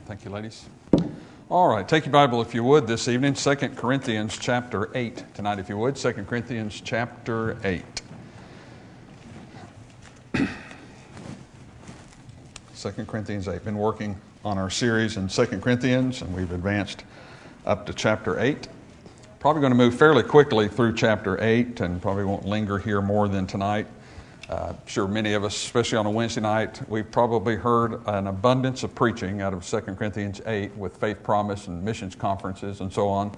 Thank you, ladies. All right, take your Bible if you would this evening. 2 Corinthians chapter 8 tonight if you would. 2 Corinthians chapter 8. 2 Corinthians 8. Been working on our series in 2 Corinthians, and we've advanced up to chapter 8. Probably going to move fairly quickly through chapter 8 and probably won't linger here more than tonight. I'm sure many of us, especially on a Wednesday night, we've probably heard an abundance of preaching out of 2 Corinthians 8 with Faith Promise and missions conferences and so on.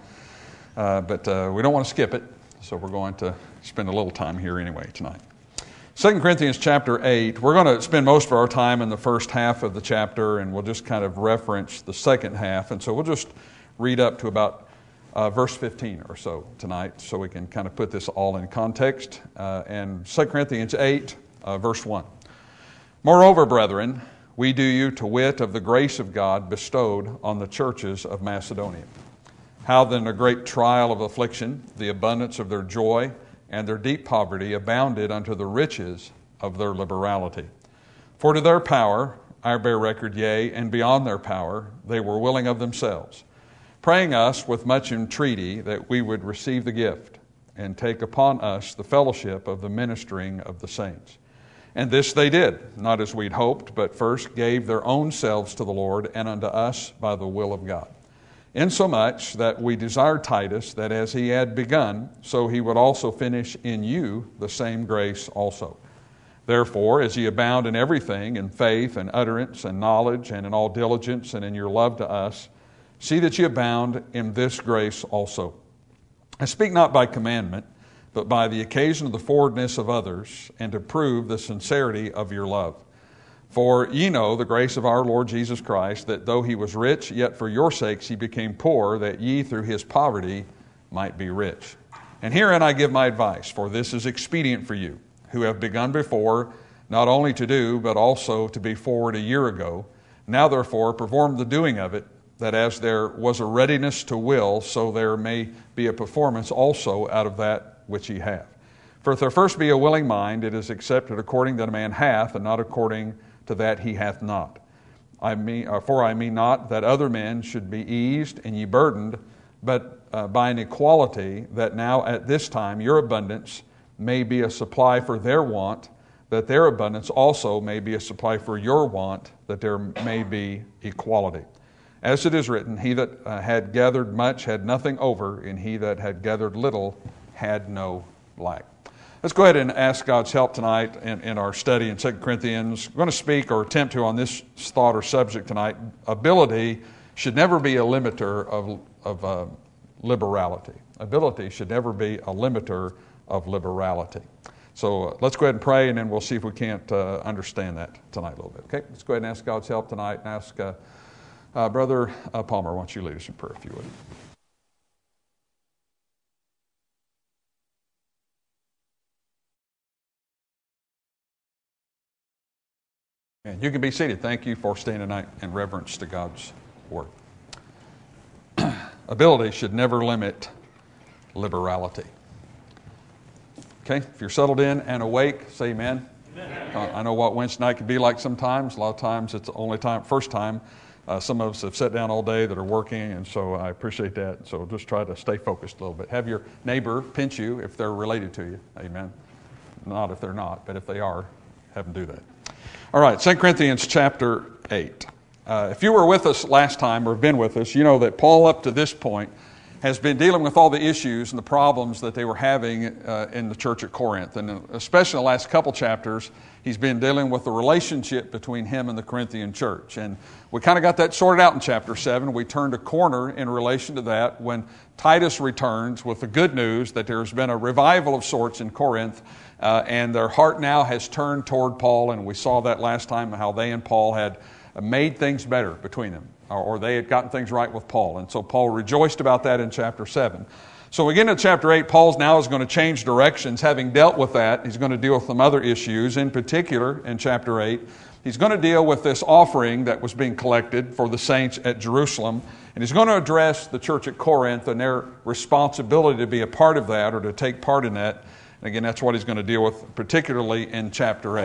But we don't want to skip it, so we're going to spend a little time here anyway tonight. 2 Corinthians chapter 8, we're going to spend most of our time in the first half of the chapter, and we'll just kind of reference the second half. And so we'll just read up to about verse 15 or so tonight, so we can kind of put this all in context. And 2 Corinthians 8, verse 1. Moreover, brethren, we do you to wit of the grace of God bestowed on the churches of Macedonia. How then a great trial of affliction, the abundance of their joy, and their deep poverty abounded unto the riches of their liberality. For to their power I bear record, yea, and beyond their power they were willing of themselves, praying us with much entreaty that we would receive the gift and take upon us the fellowship of the ministering of the saints. And this they did, not as we'd hoped, but first gave their own selves to the Lord and unto us by the will of God. Insomuch that we desired Titus that as he had begun, so he would also finish in you the same grace also. Therefore, as ye abound in everything, in faith and utterance and knowledge and in all diligence and in your love to us, see that ye abound in this grace also. I speak not by commandment, but by the occasion of the forwardness of others, and to prove the sincerity of your love. For ye know the grace of our Lord Jesus Christ, that though he was rich, yet for your sakes he became poor, that ye through his poverty might be rich. And herein I give my advice, for this is expedient for you, who have begun before, not only to do, but also to be forward a year ago. Now therefore perform the doing of it, that as there was a readiness to will, so there may be a performance also out of that which ye have. For if there first be a willing mind, it is accepted according that a man hath, and not according to that he hath not. For I mean not that other men should be eased and ye burdened, but by an equality, that now at this time your abundance may be a supply for their want, that their abundance also may be a supply for your want, that there may be equality. As it is written, he that had gathered much had nothing over, and he that had gathered little had no lack. Let's go ahead and ask God's help tonight in our study in 2 Corinthians. I'm going to speak or attempt to on this thought or subject tonight. Ability should never be a limiter of liberality. Ability should never be a limiter of liberality. So let's go ahead and pray, and then we'll see if we can't understand that tonight a little bit. Okay, let's go ahead and ask God's help tonight, and ask Brother Palmer, why don't you lead us in prayer if you would. And you can be seated. Thank you for staying tonight in reverence to God's Word. Ability should never limit liberality. Okay, if you're settled in and awake, say amen. Amen. I know what Wednesday night can be like sometimes. A lot of times it's the only time, first time. Some of us have sat down all day that are working, and so I appreciate that. So just try to stay focused a little bit. Have your neighbor pinch you if they're related to you. Amen. Not if they're not, but if they are, have them do that. All right, 2 Corinthians chapter 8. If you were with us last time or have been with us, you know that Paul up to this point has been dealing with all the issues and the problems that they were having in the church at Corinth. And especially in the last couple chapters, he's been dealing with the relationship between him and the Corinthian church. And we kind of got that sorted out in chapter 7. We turned a corner in relation to that when Titus returns with the good news that there's been a revival of sorts in Corinth, and their heart now has turned toward Paul. And we saw that last time, how they and Paul had made things better between them, or they had gotten things right with Paul. And so Paul rejoiced about that in chapter 7. So we get into chapter 8, Paul now is going to change directions. Having dealt with that, he's going to deal with some other issues. In particular, in chapter 8, he's going to deal with this offering that was being collected for the saints at Jerusalem. And he's going to address the church at Corinth and their responsibility to be a part of that, or to take part in that. And again, that's what he's going to deal with, particularly in chapter 8.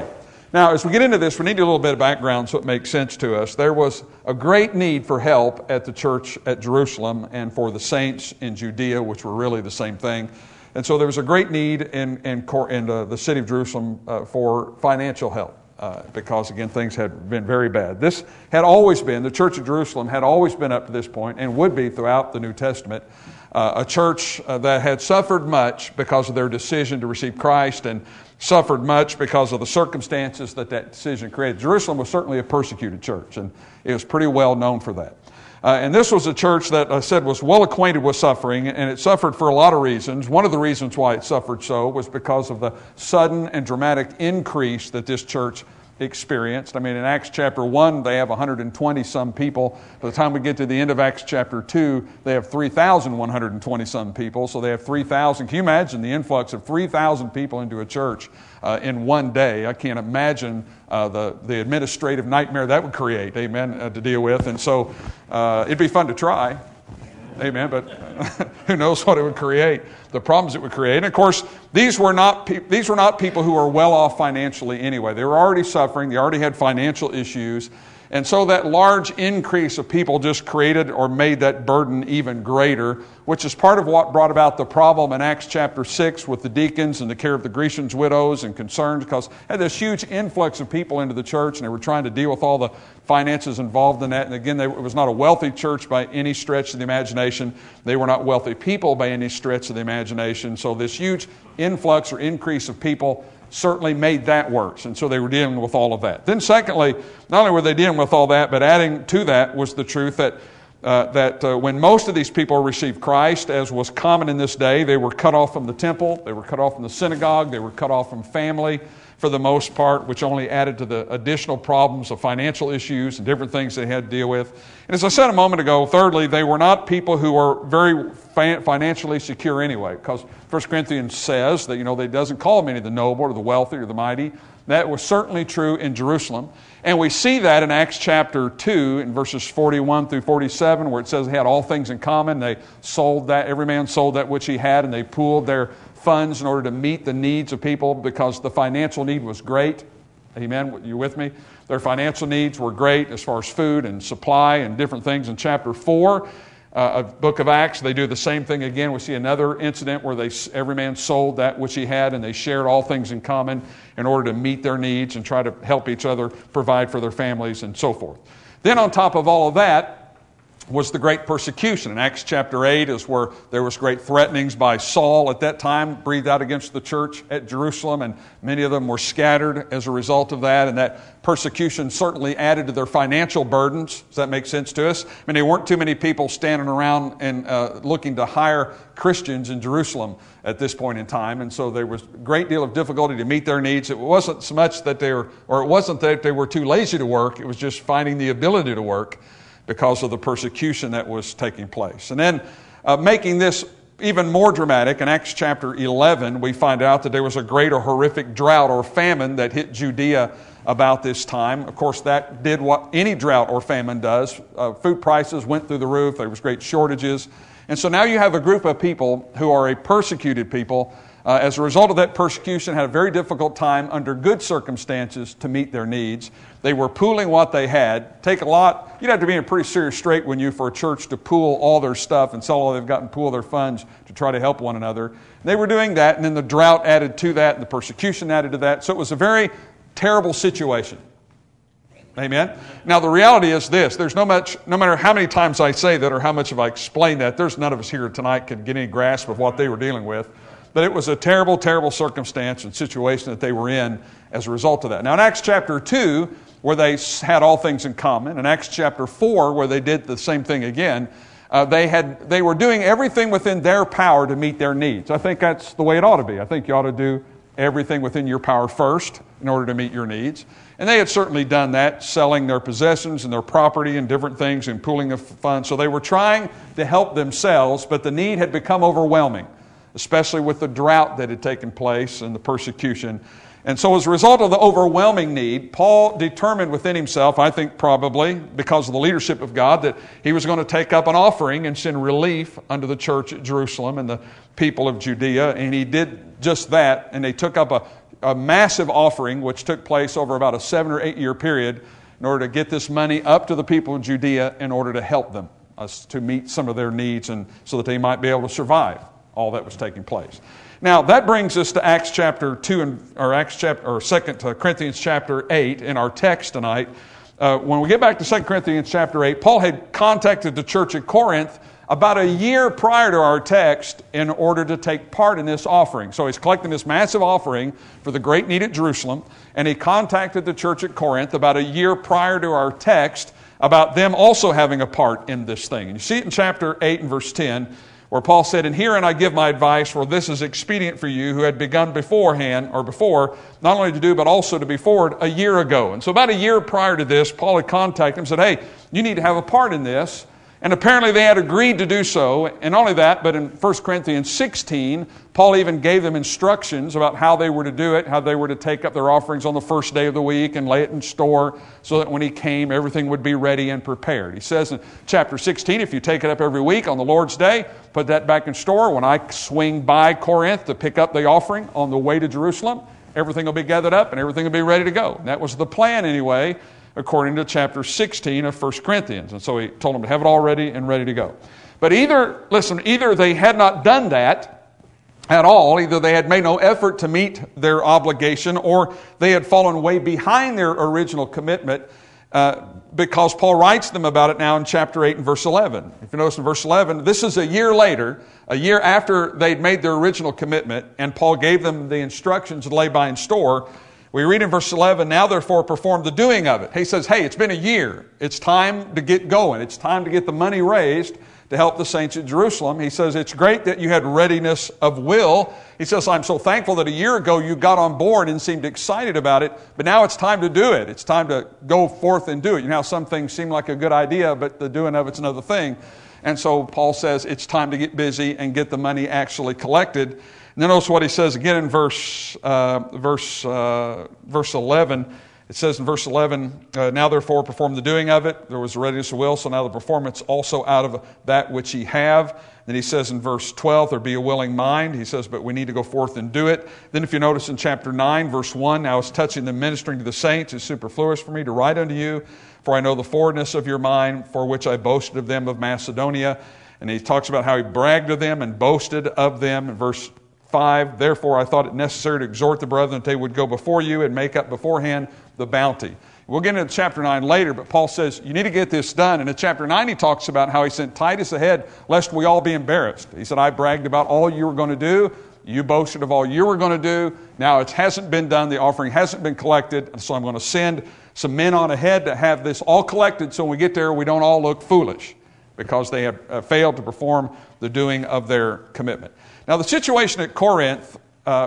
Now, as we get into this, we need a little bit of background so it makes sense to us. There was a great need for help at the church at Jerusalem and for the saints in Judea, which were really the same thing. And so there was a great need in the city of Jerusalem for financial help because, again, things had been very bad. This had always been, the church of Jerusalem had always been up to this point and would be throughout the New Testament, a church that had suffered much because of their decision to receive Christ and suffered much because of the circumstances that decision created. Jerusalem was certainly a persecuted church, and it was pretty well known for that. And this was a church that I said was well acquainted with suffering, and it suffered for a lot of reasons. One of the reasons why it suffered so was because of the sudden and dramatic increase that this church experienced. I mean, in Acts chapter 1, they have 120 some people. By the time we get to the end of Acts chapter 2, they have 3,120 some people. So they have 3,000. Can you imagine the influx of 3,000 people into a church in one day? I can't imagine the administrative nightmare that would create, amen, to deal with. And so it'd be fun to try. Amen, but who knows what it would create, the problems it would create. And of course, these were not people who were well off financially anyway. They were already suffering. They already had financial issues. And so that large increase of people just created or made that burden even greater, which is part of what brought about the problem in Acts chapter 6 with the deacons and the care of the Grecians' widows and concerns, because they had this huge influx of people into the church and they were trying to deal with all the finances involved in that. And again, it was not a wealthy church by any stretch of the imagination. They were not wealthy people by any stretch of the imagination. So this huge influx or increase of people certainly made that worse. And so they were dealing with all of that. Then secondly, not only were they dealing with all that, but adding to that was the truth that when most of these people received Christ, as was common in this day, they were cut off from the temple, they were cut off from the synagogue, they were cut off from family for the most part, which only added to the additional problems of financial issues and different things they had to deal with. And as I said a moment ago, thirdly, they were not people who were very financially secure anyway, because 1 Corinthians says that, it doesn't call many the noble or the wealthy or the mighty. That was certainly true in Jerusalem. And we see that in Acts chapter 2 in verses 41 through 47, where it says they had all things in common. They sold that, every man sold that which he had, and they pooled their funds in order to meet the needs of people because the financial need was great. Amen? You with me? Their financial needs were great as far as food and supply and different things. In chapter 4 of book of Acts, they do the same thing again. We see another incident where every man sold that which he had and they shared all things in common in order to meet their needs and try to help each other provide for their families and so forth. Then on top of all of that was the great persecution. In Acts chapter 8 is where there was great threatenings by Saul at that time, breathed out against the church at Jerusalem, and many of them were scattered as a result of that, and that persecution certainly added to their financial burdens. Does that make sense to us? I mean, there weren't too many people standing around and looking to hire Christians in Jerusalem at this point in time, and so there was a great deal of difficulty to meet their needs. It wasn't so much that it wasn't that they were too lazy to work, it was just finding the ability to work because of the persecution that was taking place. And then making this even more dramatic, in Acts chapter 11, we find out that there was a great or horrific drought or famine that hit Judea about this time. Of course, that did what any drought or famine does. Food prices went through the roof. There was great shortages. And so now you have a group of people who are a persecuted people. As a result of that persecution, had a very difficult time under good circumstances to meet their needs. They were pooling what they had. You'd have to be in a pretty serious strait for a church to pool all their stuff and sell all they've got and pool their funds to try to help one another. They were doing that, and then the drought added to that, and the persecution added to that. So it was a very terrible situation. Amen? Now the reality is this, no matter how many times I say that or how much have I explained that, there's none of us here tonight can get any grasp of what they were dealing with. But it was a terrible, terrible circumstance and situation that they were in as a result of that. Now in Acts chapter 2, where they had all things in common, in Acts chapter 4, where they did the same thing again, they were doing everything within their power to meet their needs. I think that's the way it ought to be. I think you ought to do everything within your power first in order to meet your needs. And they had certainly done that, selling their possessions and their property and different things and pooling of funds. So they were trying to help themselves, but the need had become overwhelming, especially with the drought that had taken place and the persecution. And so as a result of the overwhelming need, Paul determined within himself, I think probably because of the leadership of God, that he was going to take up an offering and send relief unto the church at Jerusalem and the people of Judea. And he did just that, and they took up a massive offering, which took place over about a 7 or 8 year period, in order to get this money up to the people of Judea in order to help them, to meet some of their needs and so that they might be able to survive all that was taking place. Now, that brings us to Acts chapter 2, or 2 Corinthians chapter 8 in our text tonight. When we get back to 2 Corinthians chapter 8, Paul had contacted the church at Corinth about a year prior to our text in order to take part in this offering. So he's collecting this massive offering for the great need at Jerusalem, and he contacted the church at Corinth about a year prior to our text about them also having a part in this thing. And you see it in chapter 8 and verse 10, where Paul said, "And herein I give my advice, for this is expedient for you who had begun before, not only to do, but also to be forward a year ago." And so about a year prior to this, Paul had contacted him and said, "Hey, you need to have a part in this." And apparently they had agreed to do so. And not only that, but in 1 Corinthians 16, Paul even gave them instructions about how they were to do it, how they were to take up their offerings on the first day of the week and lay it in store so that when he came, everything would be ready and prepared. He says in chapter 16, if you take it up every week on the Lord's Day, put that back in store. When I swing by Corinth to pick up the offering on the way to Jerusalem, everything will be gathered up and everything will be ready to go. And that was the plan anyway, according to chapter 16 of 1 Corinthians. And so he told them to have it all ready and ready to go. But either they had not done that at all, either they had made no effort to meet their obligation, or they had fallen way behind their original commitment, because Paul writes them about it now in chapter 8 and verse 11. If you notice in verse 11, this is a year later, a year after they'd made their original commitment, and Paul gave them the instructions to lay by in store. We read in verse 11, "Now therefore perform the doing of it." He says, hey, it's been a year. It's time to get going. It's time to get the money raised to help the saints at Jerusalem. He says, it's great that you had readiness of will. He says, I'm so thankful that a year ago you got on board and seemed excited about it, but now it's time to do it. It's time to go forth and do it. You know how some things seem like a good idea, but the doing of it's another thing. And so Paul says it's time to get busy and get the money actually collected. And then notice what he says again in verse 11. It says in verse 11, "Now therefore perform the doing of it." There was readiness of will, so now the performance also out of that which ye have. Then he says in verse 12, "There be a willing mind." He says, but we need to go forth and do it. Then if you notice in chapter 9, verse 1, "Now as touching the ministering to the saints, is superfluous for me to write unto you, for I know the forwardness of your mind, for which I boasted of them of Macedonia." And he talks about how he bragged of them and boasted of them in verse 5, "Therefore I thought it necessary to exhort the brethren that they would go before you and make up beforehand the bounty." We'll get into chapter 9 later, but Paul says you need to get this done. And in chapter 9 he talks about how he sent Titus ahead lest we all be embarrassed. He said, I bragged about all you were going to do. You boasted of all you were going to do. Now it hasn't been done. The offering hasn't been collected. So I'm going to send some men on ahead to have this all collected so when we get there we don't all look foolish because they have failed to perform the doing of their commitment. Now, the situation at Corinth,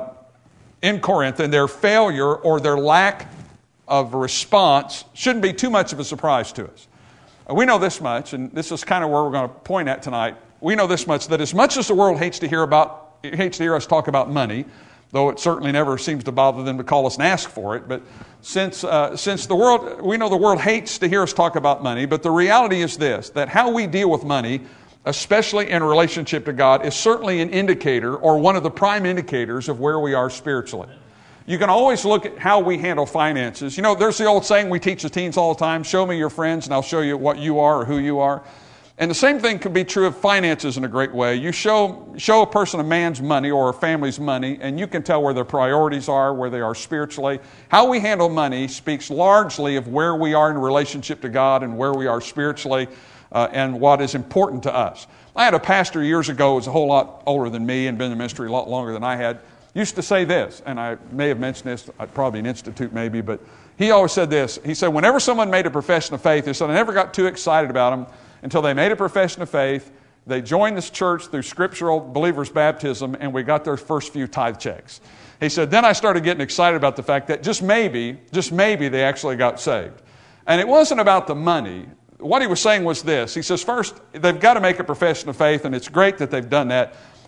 in Corinth, and their failure or their lack of response shouldn't be too much of a surprise to us. We know this much, and this is kind of where we're going to point at tonight. We know this much, that as much as the world hates to hear us talk about money, though it certainly never seems to bother them to call us and ask for it, but since the world, we know the world hates to hear us talk about money, but the reality is this, that how we deal with money, especially in relationship to God, is certainly an indicator or one of the prime indicators of where we are spiritually. You can always look at how we handle finances. You know, there's the old saying we teach the teens all the time, show me your friends and I'll show you what you are or who you are. And the same thing can be true of finances in a great way. You show a person a man's money or a family's money and you can tell where their priorities are, where they are spiritually. How we handle money speaks largely of where we are in relationship to God and where we are spiritually. And what is important to us. I had a pastor years ago who was a whole lot older than me and been in the ministry a lot longer than I had, used to say this, and I may have mentioned this, probably an institute maybe, but he always said this. He said, whenever someone made a profession of faith, he said, I never got too excited about them until they made a profession of faith, they joined this church through scriptural believers' baptism, and we got their first few tithe checks. He said, then I started getting excited about the fact that just maybe they actually got saved. And it wasn't about the money. What he was saying was this. He says, first, they've got to make a profession of faith, and it's great that they've done that.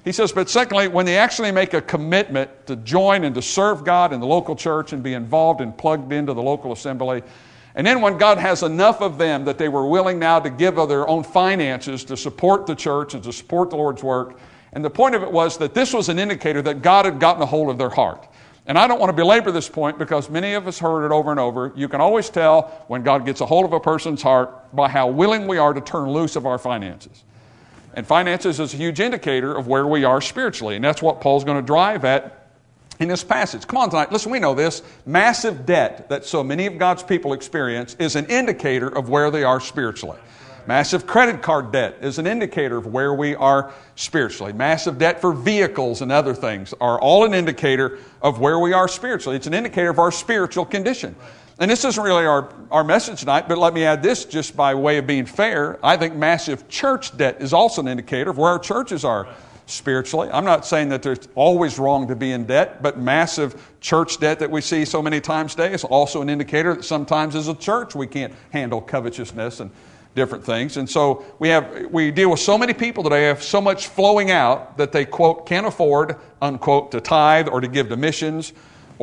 He says, but secondly, when they actually make a commitment to join and to serve God in the local church and be involved and plugged into the local assembly, and then when God has enough of them that they were willing now to give of their own finances to support the church and to support the Lord's work, and the point of it was that this was an indicator that God had gotten a hold of their heart. And I don't want to belabor this point because many of us heard it over and over. You can always tell when God gets a hold of a person's heart by how willing we are to turn loose of our finances. And finances is a huge indicator of where we are spiritually. And that's what Paul's going to drive at in this passage. Come on tonight. Listen, we know this. Massive debt that so many of God's people experience is an indicator of where they are spiritually. Massive credit card debt is an indicator of where we are spiritually. Massive debt for vehicles and other things are all an indicator of where we are spiritually. It's an indicator of our spiritual condition. And this isn't really our message tonight, but let me add this just by way of being fair. I think massive church debt is also an indicator of where our churches are spiritually. I'm not saying that it's always wrong to be in debt, but massive church debt that we see so many times today is also an indicator that sometimes as a church we can't handle covetousness and different things. And so we deal with so many people today have so much flowing out that they, quote, can't afford, unquote, to tithe or to give to missions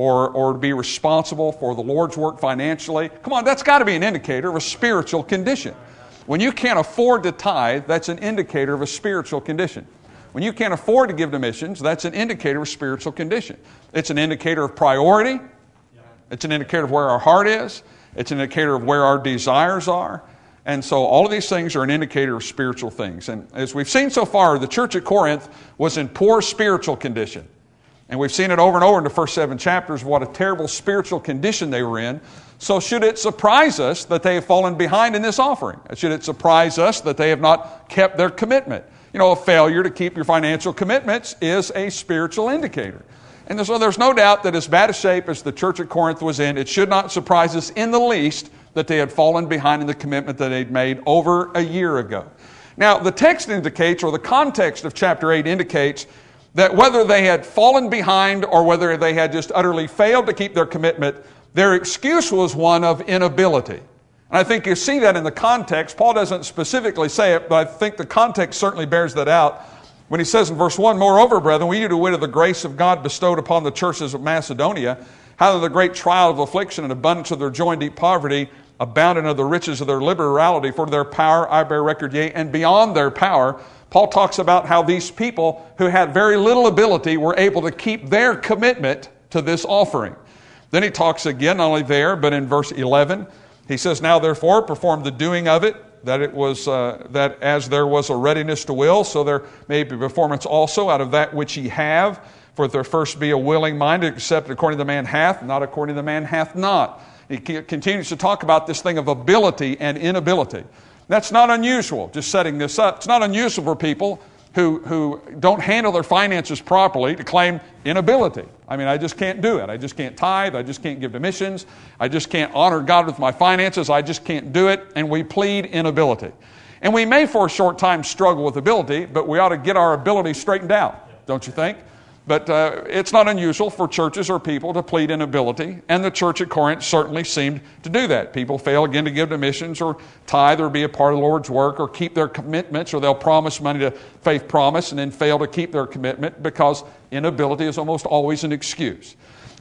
or to be responsible for the Lord's work financially. Come on, that's got to be an indicator of a spiritual condition. When you can't afford to tithe, that's an indicator of a spiritual condition. When you can't afford to give to missions, that's an indicator of spiritual condition. It's an indicator of priority. It's an indicator of where our heart is. It's an indicator of where our desires are. And so all of these things are an indicator of spiritual things. And as we've seen so far, the church at Corinth was in poor spiritual condition. And we've seen it over and over in the first 7 chapters, what a terrible spiritual condition they were in. So should it surprise us that they have fallen behind in this offering? Should it surprise us that they have not kept their commitment? You know, a failure to keep your financial commitments is a spiritual indicator. And so there's no doubt that as bad a shape as the church at Corinth was in, it should not surprise us in the least that they had fallen behind in the commitment that they'd made over a year ago. Now, the text indicates, or the context of chapter 8 indicates, that whether they had fallen behind or whether they had just utterly failed to keep their commitment, their excuse was one of inability. And I think you see that in the context. Paul doesn't specifically say it, but I think the context certainly bears that out. When he says in verse 1, moreover, brethren, we need to wit of the grace of God bestowed upon the churches of Macedonia, how that the great trial of affliction and abundance of their joy and deep poverty abounded of the riches of their liberality, for their power I bear record, yea, and beyond their power. Paul talks about how these people who had very little ability were able to keep their commitment to this offering. Then he talks again, not only there, but in verse 11. He says, now therefore perform the doing of it, that it was that as there was a readiness to will, so there may be performance also out of that which ye have. For if there first be a willing mind to accept according to the man hath, not according to the man hath not. He continues to talk about this thing of ability and inability. That's not unusual, just setting this up. It's not unusual for people who don't handle their finances properly to claim inability. I mean, I just can't do it. I just can't tithe. I just can't give to missions. I just can't honor God with my finances. I just can't do it. And we plead inability. And we may for a short time struggle with ability, but we ought to get our ability straightened out, don't you think? But it's not unusual for churches or people to plead inability, and the church at Corinth certainly seemed to do that. People fail again to give to missions or tithe or be a part of the Lord's work or keep their commitments, or they'll promise money to Faith Promise and then fail to keep their commitment because inability is almost always an excuse.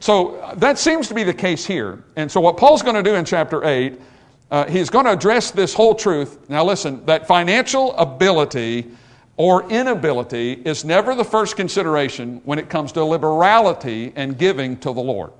So that seems to be the case here. And so what Paul's going to do in chapter 8, he's going to address this whole truth. Now listen, that financial ability or inability is never the first consideration when it comes to liberality and giving to the Lord.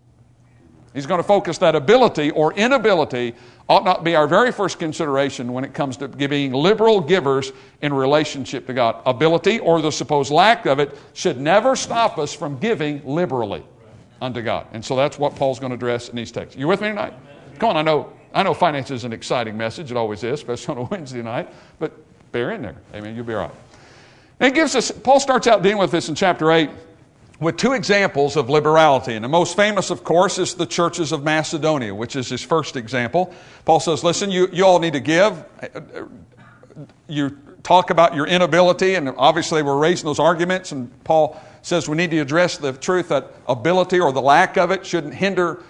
He's going to focus that ability or inability ought not be our very first consideration when it comes to being liberal givers in relationship to God. Ability or the supposed lack of it should never stop us from giving liberally unto God. And so that's what Paul's going to address in these texts. You with me tonight? Come on, I know finance is an exciting message. It always is, especially on a Wednesday night. But bear in there. Amen. You'll be all right. And it gives us, Paul starts out dealing with this in chapter 8 with 2 examples of liberality. And the most famous, of course, is the churches of Macedonia, which is his first example. Paul says, listen, you all need to give. You talk about your inability, and obviously we're raising those arguments. And Paul says we need to address the truth that ability or the lack of it shouldn't hinder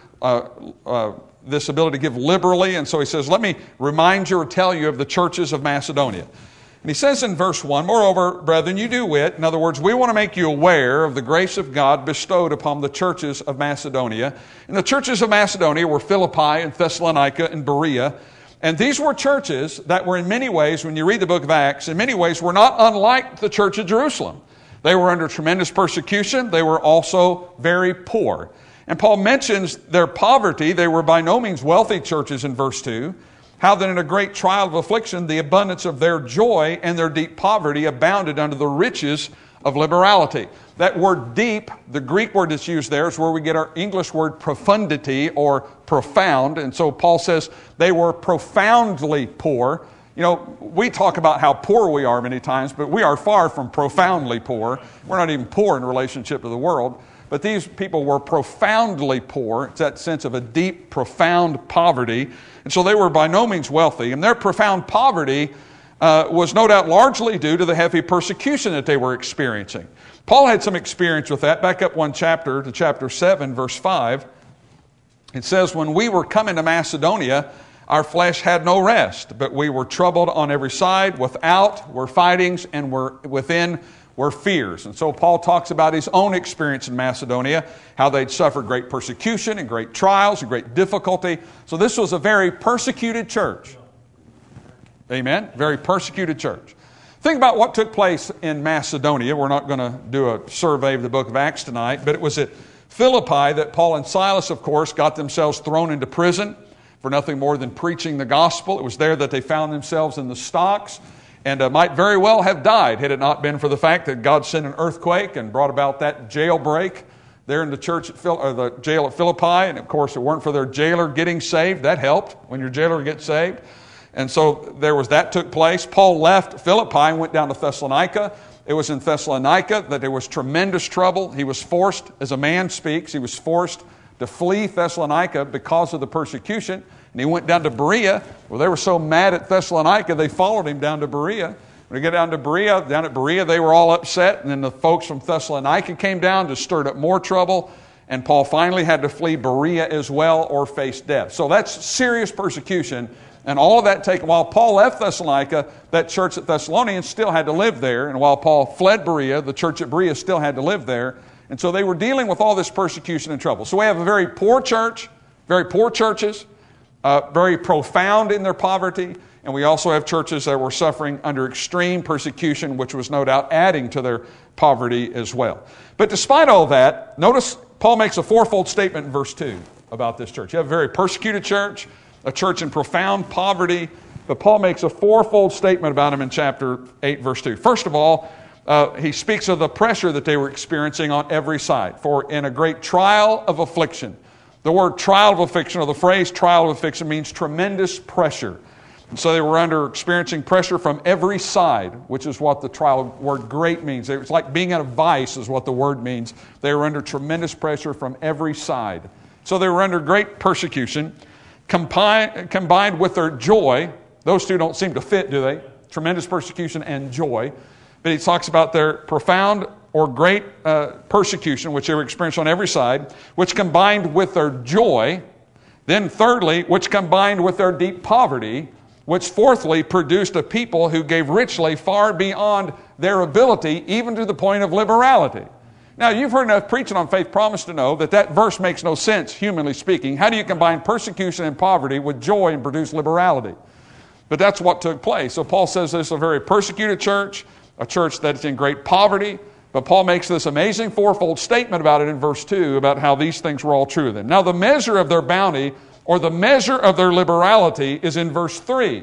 this ability to give liberally. And so he says, let me remind you or tell you of the churches of Macedonia. And he says in verse 1, "Moreover, brethren, you do wit," in other words, we want to make you aware of the grace of God bestowed upon the churches of Macedonia. And the churches of Macedonia were Philippi and Thessalonica and Berea. And these were churches that were in many ways, when you read the book of Acts, in many ways were not unlike the church of Jerusalem. They were under tremendous persecution. They were also very poor. And Paul mentions their poverty. They were by no means wealthy churches in verse 2. How that in a great trial of affliction, the abundance of their joy and their deep poverty abounded unto the riches of liberality. That word deep, the Greek word that's used there, is where we get our English word profundity or profound. And so Paul says they were profoundly poor. You know, we talk about how poor we are many times, but we are far from profoundly poor. We're not even poor in relationship to the world. But these people were profoundly poor. It's that sense of a deep, profound poverty. And so they were by no means wealthy. And their profound poverty was no doubt largely due to the heavy persecution that they were experiencing. Paul had some experience with that. Back up one chapter to chapter 7, verse 5. It says, "When we were coming to Macedonia, our flesh had no rest, but we were troubled on every side. Without were fightings, and within were fears." And so Paul talks about his own experience in Macedonia, how they'd suffered great persecution and great trials and great difficulty. So this was a very persecuted church. Amen? Very persecuted church. Think about what took place in Macedonia. We're not going to do a survey of the book of Acts tonight, but it was at Philippi that Paul and Silas, of course, got themselves thrown into prison for nothing more than preaching the gospel. It was there that they found themselves in the stocks, and might very well have died had it not been for the fact that God sent an earthquake and brought about that jailbreak there in the church at the jail at Philippi. And of course, it weren't for their jailer getting saved. That helped when your jailer gets saved. And so there was that took place. Paul left Philippi and went down to Thessalonica. It was in Thessalonica that there was tremendous trouble. He was forced, as a man speaks, he was forced to flee Thessalonica because of the persecution. And he went down to Berea. Well, they were so mad at Thessalonica, they followed him down to Berea. When he got down at Berea, they were all upset. And then the folks from Thessalonica came down, just stirred up more trouble. And Paul finally had to flee Berea as well or face death. So that's serious persecution. And all of that taken, while Paul left Thessalonica, that church at Thessalonians still had to live there. And while Paul fled Berea, the church at Berea still had to live there. And so they were dealing with all this persecution and trouble. So we have a very poor church, very poor churches, very profound in their poverty. And we also have churches that were suffering under extreme persecution, which was no doubt adding to their poverty as well. But despite all that, notice Paul makes a fourfold statement in verse 2 about this church. You have a very persecuted church, a church in profound poverty, but Paul makes a fourfold statement about them in chapter 8, verse 2. First of all, he speaks of the pressure that they were experiencing on every side. For in a great trial of affliction. The word trial of affliction, or the phrase trial of affliction, means tremendous pressure. And so they were experiencing pressure from every side, which is what the trial word great means. It's like being in a vice is what the word means. They were under tremendous pressure from every side. So they were under great persecution. Combined with their joy, those two don't seem to fit, do they? Tremendous persecution and joy. But he talks about their profound or great persecution, which they were experiencing on every side, which combined with their joy. Then thirdly, which combined with their deep poverty, which fourthly produced a people who gave richly far beyond their ability, even to the point of liberality. Now, you've heard enough preaching on Faith Promise to know that that verse makes no sense, humanly speaking. How do you combine persecution and poverty with joy and produce liberality? But that's what took place. So Paul says this is a very persecuted church, a church that's in great poverty. But Paul makes this amazing fourfold statement about it in verse 2, about how these things were all true of them. Now, the measure of their bounty, or the measure of their liberality, is in verse 3.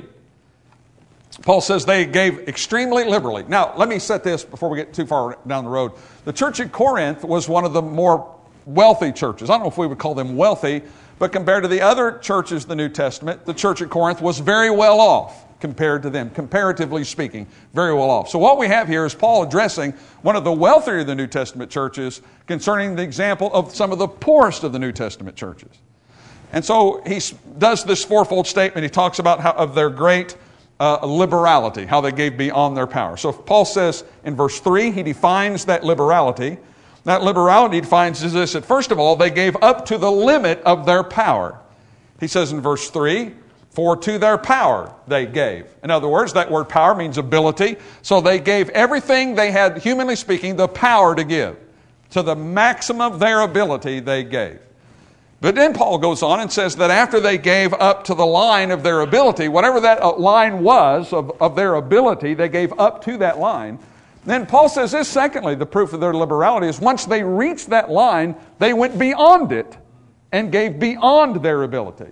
Paul says they gave extremely liberally. Now, let me set this before we get too far down the road. The church at Corinth was one of the more wealthy churches. I don't know if we would call them wealthy, but compared to the other churches in the New Testament, the church at Corinth was very well off compared to them, comparatively speaking, very well off. So what we have here is Paul addressing one of the wealthier of the New Testament churches concerning the example of some of the poorest of the New Testament churches. And so he does this fourfold statement. He talks about of their great liberality, how they gave beyond their power. So Paul says in verse 3, he defines that liberality. That liberality defines is this, that first of all, they gave up to the limit of their power. He says in verse 3, For to their power they gave. In other words, that word power means ability. So they gave everything they had, humanly speaking, the power to give. To the maximum of their ability they gave. But then Paul goes on and says that after they gave up to the line of their ability, whatever that line was of their ability, they gave up to that line. Then Paul says this, secondly, the proof of their liberality is once they reached that line, they went beyond it and gave beyond their ability.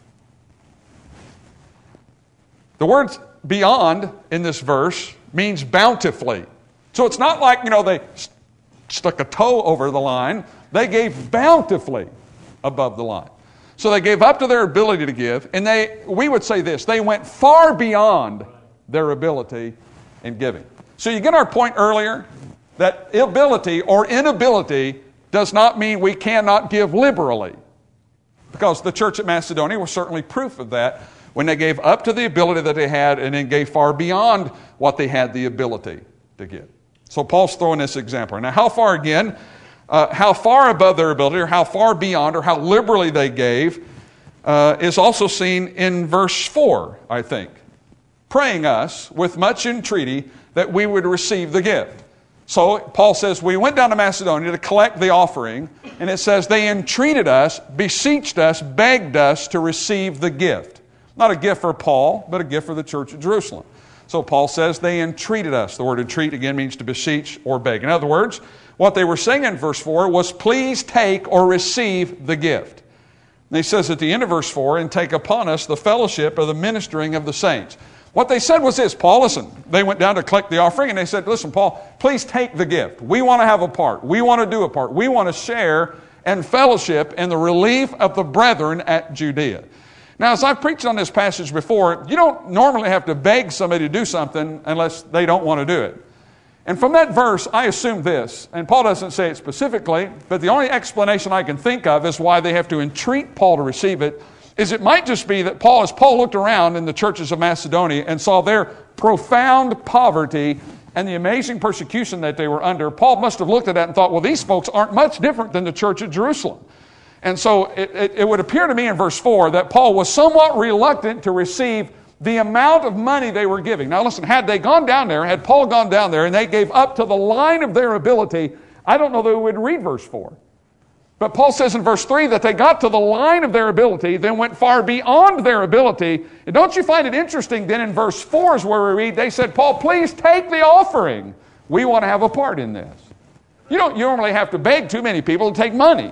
The word beyond in this verse means bountifully. So it's not like, they stuck a toe over the line. They gave bountifully above the line. So they gave up to their ability to give, and we would say this, they went far beyond their ability in giving. So you get our point earlier, that ability or inability does not mean we cannot give liberally. Because the church at Macedonia was certainly proof of that when they gave up to the ability that they had and then gave far beyond what they had the ability to give. So Paul's throwing this example. Now how far again? How far above their ability or how far beyond or how liberally they gave is also seen in verse 4, I think. Praying us with much entreaty that we would receive the gift. So Paul says, we went down to Macedonia to collect the offering, and it says they entreated us, beseeched us, begged us to receive the gift. Not a gift for Paul, but a gift for the church at Jerusalem. So Paul says they entreated us. The word entreat again means to beseech or beg. In other words, what they were saying in verse 4 was, please take or receive the gift. And he says at the end of verse 4, and take upon us the fellowship of the ministering of the saints. What they said was this, Paul, listen, they went down to collect the offering and they said, listen, Paul, please take the gift. We want to have a part. We want to do a part. We want to share and fellowship in the relief of the brethren at Judea. Now, as I've preached on this passage before, you don't normally have to beg somebody to do something unless they don't want to do it. And from that verse, I assume this, and Paul doesn't say it specifically, but the only explanation I can think of is why they have to entreat Paul to receive it, is it might just be that as Paul looked around in the churches of Macedonia and saw their profound poverty and the amazing persecution that they were under, Paul must have looked at that and thought, well, these folks aren't much different than the church at Jerusalem. And so it would appear to me in verse 4 that Paul was somewhat reluctant to receive the amount of money they were giving. Now listen, had Paul gone down there and they gave up to the line of their ability, I don't know that we would read verse 4. But Paul says in verse 3 that they got to the line of their ability, then went far beyond their ability. And don't you find it interesting then in verse 4 is where we read, they said, Paul, please take the offering. We want to have a part in this. You don't normally have to beg too many people to take money.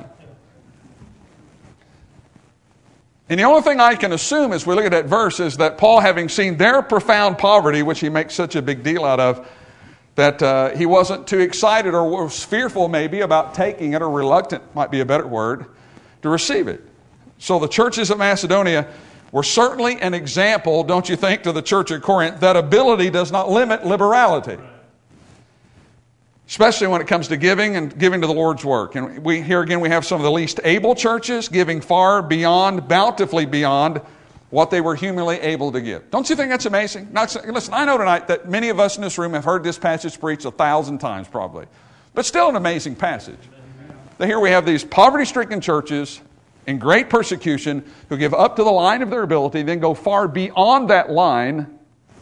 And the only thing I can assume as we look at that verse is that Paul, having seen their profound poverty, which he makes such a big deal out of, that he wasn't too excited or was fearful maybe about taking it, or reluctant might be a better word, to receive it. So the churches of Macedonia were certainly an example, don't you think, to the church at Corinth, that ability does not limit liberality. Especially when it comes to giving and giving to the Lord's work. And here again we have some of the least able churches giving far beyond, bountifully beyond what they were humanly able to give. Don't you think that's amazing? Listen, I know tonight that many of us in this room have heard this passage preached 1,000 times probably. But still an amazing passage. Here we have these poverty-stricken churches in great persecution who give up to the line of their ability, then go far beyond that line,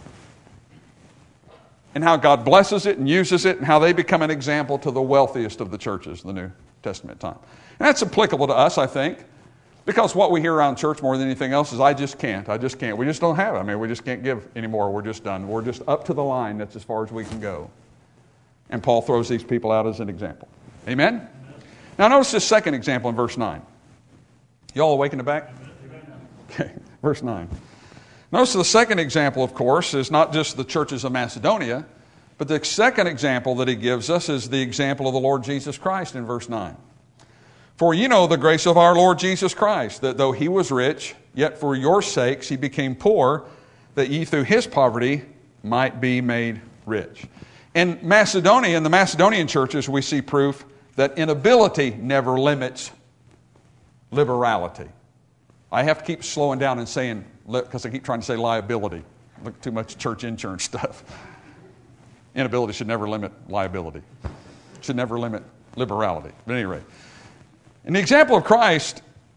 and how God blesses it and uses it, and how they become an example to the wealthiest of the churches in the New Testament time. And that's applicable to us, I think, because what we hear around church more than anything else is, I just can't. We just don't have it. I mean, we just can't give anymore. We're just done. We're just up to the line. That's as far as we can go. And Paul throws these people out as an example. Amen? Now notice this second example in verse 9. Y'all awake in the back? Okay, verse 9. Notice the second example, of course, is not just the churches of Macedonia, but the second example that he gives us is the example of the Lord Jesus Christ in verse 9. For you know the grace of our Lord Jesus Christ, that though he was rich, yet for your sakes he became poor, that ye through his poverty might be made rich. In Macedonia, in the Macedonian churches, we see proof that inability never limits liberality. I have to keep slowing down and saying, because I keep trying to say liability. Look at too much church insurance stuff. Inability should never limit liability. Should never limit liberality. But at any rate, in the example of Christ,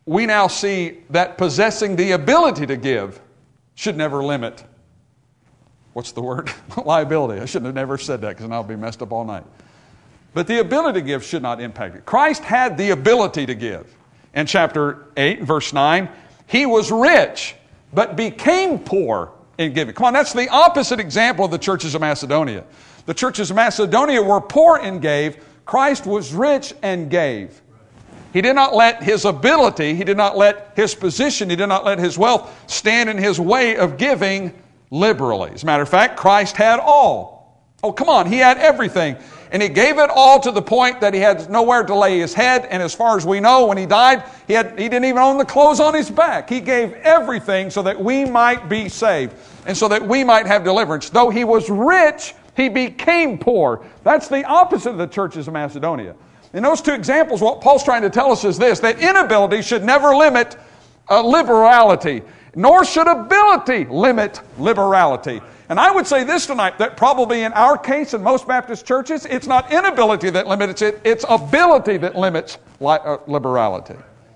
we now see that possessing the ability to give should never limit, what's the word? Liability. I shouldn't have never said that because then I'll be messed up all night. But the ability to give should not impact it. Christ had the ability to give. In chapter 8, verse 9, He was rich, but became poor in giving. Come on, that's the opposite example of the churches of Macedonia. The churches of Macedonia were poor and gave. Christ was rich and gave. He did not let His ability, He did not let His position, He did not let His wealth stand in His way of giving liberally. As a matter of fact, Christ had all. Oh, come on, He had everything. And He gave it all to the point that He had nowhere to lay His head. And as far as we know, when He died, He didn't even own the clothes on His back. He gave everything so that we might be saved and so that we might have deliverance. Though He was rich, He became poor. That's the opposite of the churches of Macedonia. In those two examples, what Paul's trying to tell us is this, that inability should never limit liberality, nor should ability limit liberality. And I would say this tonight, that probably in our case, in most Baptist churches, it's not inability that limits it, it's ability that limits liberality.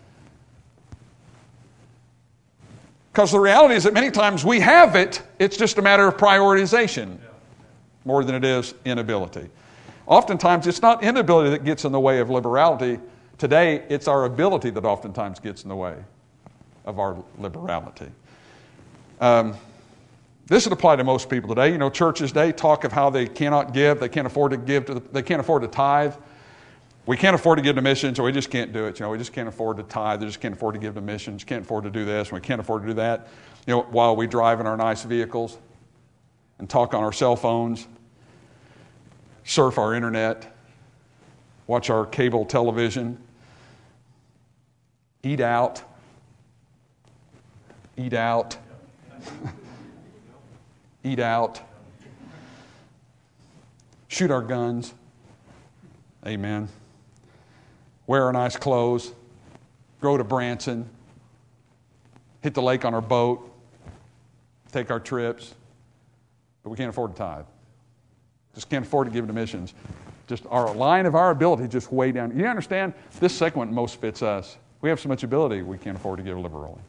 Because the reality is that many times we have it, it's just a matter of prioritization more than it is inability. Oftentimes, it's not inability that gets in the way of liberality. Today, it's our ability that oftentimes gets in the way of our liberality. This would apply to most people today. You know, churches today talk of how they cannot give, they can't afford to give, they can't afford to tithe. We can't afford to give to missions, or we just can't do it. You know, we just can't afford to tithe, they just can't afford to give to missions, can't afford to do this, and we can't afford to do that. You know, while we drive in our nice vehicles and talk on our cell phones, surf our internet, watch our cable television, eat out, eat out, shoot our guns, amen, wear our nice clothes, go to Branson, hit the lake on our boat, take our trips, but we can't afford to tithe. Just can't afford to give to missions. Just our line of our ability just way down. You understand? This second one most fits us. We have so much ability we can't afford to give liberally.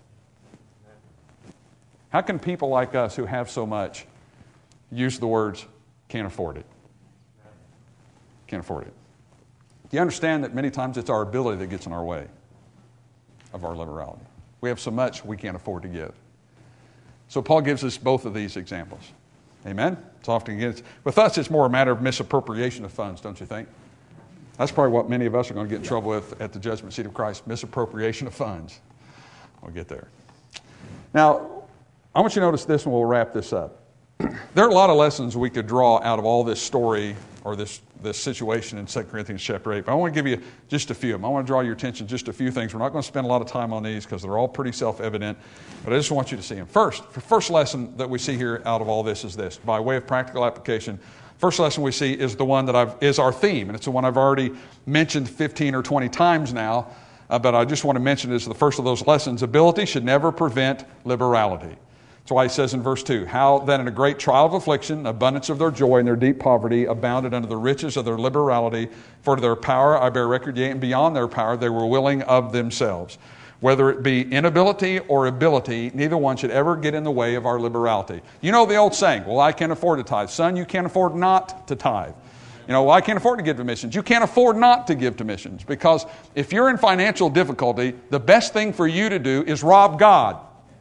How can people like us who have so much use the words, can't afford it? Can't afford it. Do you understand that many times it's our ability that gets in our way of our liberality? We have so much we can't afford to give. So Paul gives us both of these examples. Amen? It's often with us, it's more a matter of misappropriation of funds, don't you think? That's probably what many of us are going to get in trouble with at the judgment seat of Christ, misappropriation of funds. We'll get there. Now, I want you to notice this and we'll wrap this up. There are a lot of lessons we could draw out of all this story or this situation in 2 Corinthians chapter 8. But I want to give you just a few of them. I want to draw your attention to just a few things. We're not going to spend a lot of time on these because they're all pretty self-evident. But I just want you to see them. The first lesson that we see here out of all this is this. By way of practical application, first lesson we see is the one that is our theme. And it's the one I've already mentioned 15 or 20 times now. But I just want to mention it as the first of those lessons. Ability should never prevent liberality. That's why he says in verse 2, how then in a great trial of affliction, abundance of their joy and their deep poverty abounded unto the riches of their liberality, for to their power I bear record, yea, and beyond their power they were willing of themselves. Whether it be inability or ability, neither one should ever get in the way of our liberality. You know the old saying, well, I can't afford to tithe. Son, you can't afford not to tithe. You know, well, I can't afford to give to missions. You can't afford not to give to missions, because if you're in financial difficulty, the best thing for you to do is rob God.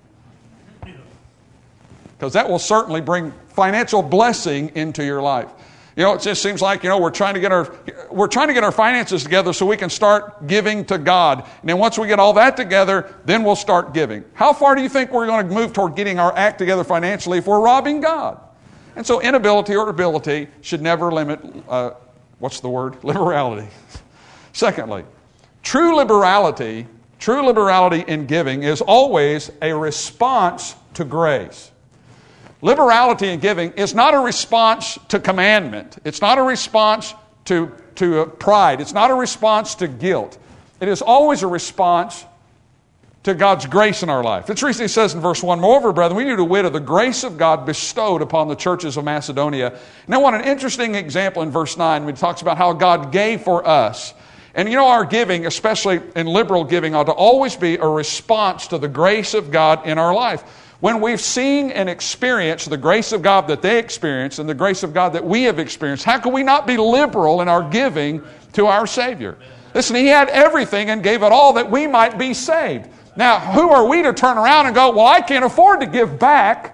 Because that will certainly bring financial blessing into your life. You know, it just seems like, we're trying to get our finances together so we can start giving to God. And then once we get all that together, then we'll start giving. How far do you think we're going to move toward getting our act together financially if we're robbing God? And so inability or ability should never limit, liberality. Secondly, true liberality in giving is always a response to grace. Liberality in giving is not a response to commandment. It's not a response to pride. It's not a response to guilt. It is always a response to God's grace in our life. It's reason he says in verse 1, moreover, brethren, we knew to wit of the grace of God bestowed upon the churches of Macedonia. And I want an interesting example in verse 9 when he talks about how God gave for us. And you know, our giving, especially in liberal giving, ought to always be a response to the grace of God in our life. When we've seen and experienced the grace of God that they experienced and the grace of God that we have experienced, how can we not be liberal in our giving to our Savior? Listen, He had everything and gave it all that we might be saved. Now, who are we to turn around and go, well, I can't afford to give back?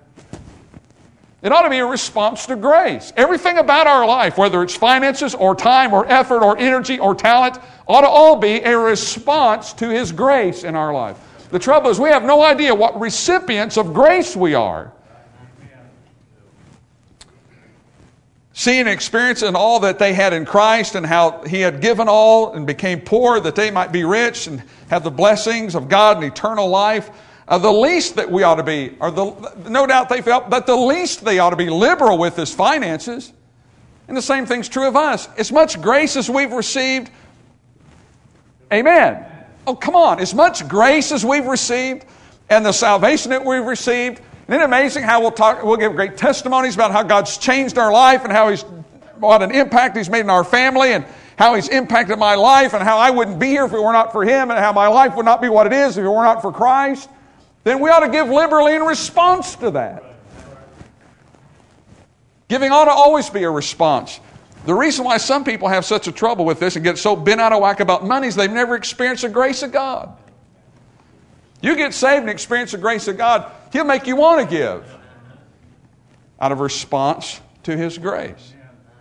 It ought to be a response to grace. Everything about our life, whether it's finances or time or effort or energy or talent, ought to all be a response to His grace in our life. The trouble is we have no idea what recipients of grace we are. Seeing and experiencing all that they had in Christ and how He had given all and became poor that they might be rich and have the blessings of God and eternal life, the least that we ought to be, no doubt they felt that the least they ought to be liberal with is finances. And the same thing's true of us. As much grace as we've received, amen. Oh, come on. As much grace as we've received and the salvation that we've received, isn't it amazing how we'll give great testimonies about how God's changed our life and how what an impact He's made in our family and how He's impacted my life and how I wouldn't be here if it were not for Him and how my life would not be what it is if it were not for Christ. Then we ought to give liberally in response to that. Giving ought to always be a response. The reason why some people have such a trouble with this and get so bent out of whack about money is they've never experienced the grace of God. You get saved and experience the grace of God, He'll make you want to give out of response to His grace.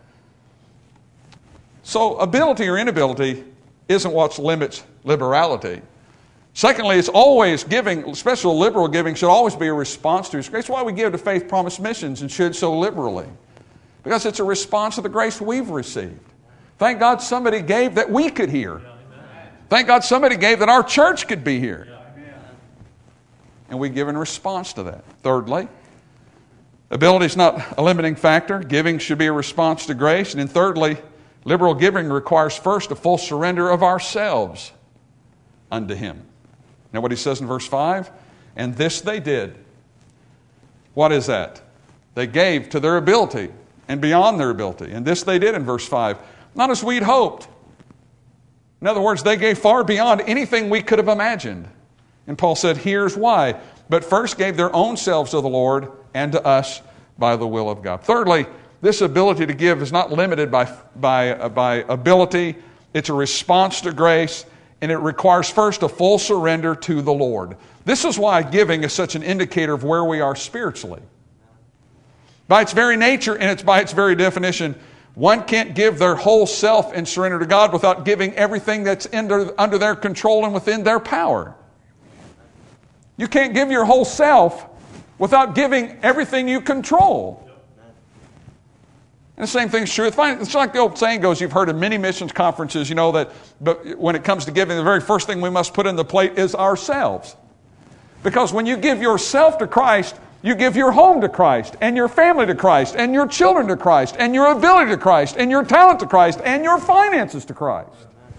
So ability or inability isn't what limits liberality. Secondly, it's always giving, especially liberal giving, should always be a response to His grace. That's why we give to Faith Promise Missions and should so liberally. Because it's a response to the grace we've received. Thank God somebody gave that we could hear. Thank God somebody gave that our church could be here. And we give in response to that. Thirdly, ability is not a limiting factor. Giving should be a response to grace. And then thirdly, liberal giving requires first a full surrender of ourselves unto Him. Now what he says in verse 5, and this they did. What is that? They gave to their ability and beyond their ability. And this they did in verse 5, not as we'd hoped. In other words, they gave far beyond anything we could have imagined. And Paul said, here's why. But first gave their own selves to the Lord and to us by the will of God. Thirdly, this ability to give is not limited by ability. It's a response to grace. And it requires first a full surrender to the Lord. This is why giving is such an indicator of where we are spiritually. By its very nature and it's by its very definition, one can't give their whole self and surrender to God without giving everything that's under their control and within their power. You can't give your whole self without giving everything you control. And the same thing's true with finance. It's like the old saying goes, you've heard of many missions conferences, that but when it comes to giving, the very first thing we must put in the plate is ourselves. Because when you give yourself to Christ, you give your home to Christ, and your family to Christ, and your children to Christ, and your ability to Christ, and your talent to Christ, and your finances to Christ.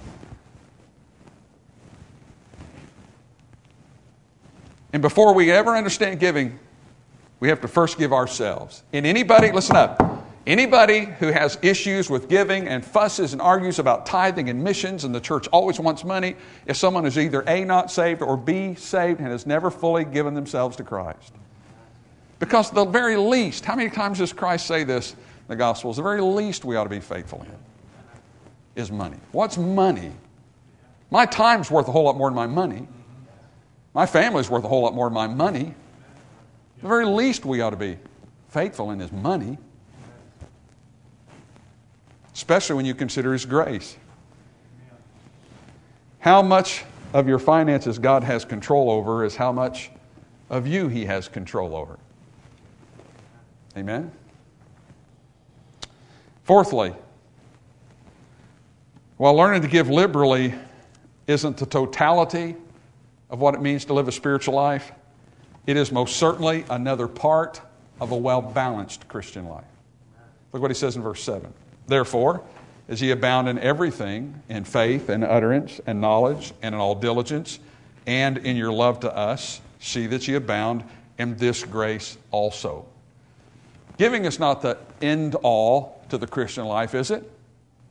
And before we ever understand giving, we have to first give ourselves. And anybody, listen up, anybody who has issues with giving and fusses and argues about tithing and missions and the church always wants money is someone who's either A, not saved, or B, saved and has never fully given themselves to Christ. Because the very least, how many times does Christ say this in the Gospels? The very least we ought to be faithful in is money. What's money? My time's worth a whole lot more than my money. My family's worth a whole lot more than my money. The very least we ought to be faithful in is money. Especially when you consider His grace. How much of your finances God has control over is how much of you He has control over. Amen? Fourthly, while learning to give liberally isn't the totality of what it means to live a spiritual life, it is most certainly another part of a well-balanced Christian life. Look what he says in verse 7. Therefore, as ye abound in everything, in faith and utterance and knowledge and in all diligence, and in your love to us, see that ye abound in this grace also. Giving is not the end all to the Christian life, is it?